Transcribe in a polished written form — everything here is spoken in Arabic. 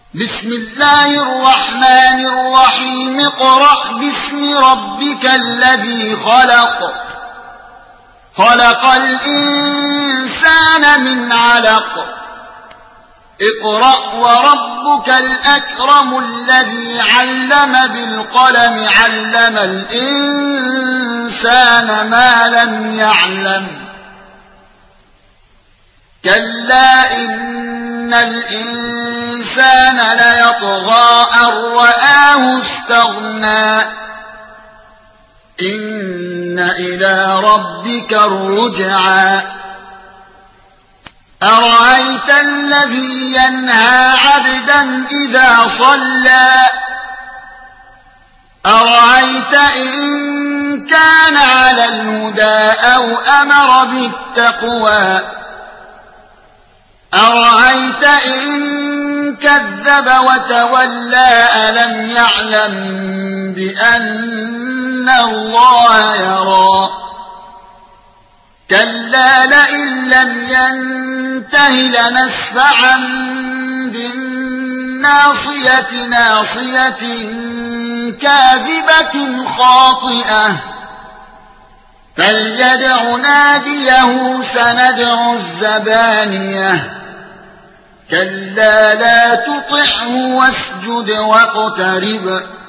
بسم الله الرحمن الرحيم اقرأ باسم ربك الذي خلق الإنسان من علق اقرأ وربك الأكرم الذي علم بالقلم علم الإنسان ما لم يعلم كلا إن الإنسان ليطغى أن رآه استغنى إن إلى ربك الرجعى أرأيت الذي ينهى عبدا إذا صلى أرأيت إن كان على الهدى أو أمر بالتقوى أرأيت إن كذب وتولى ألم يعلم بأن الله يرى كلا لئن لم ينته لنسفعا بالناصية ناصية كاذبة خاطئة فليدع ناديه سندع الزبانية كلا لا تطعه واسجد واقترب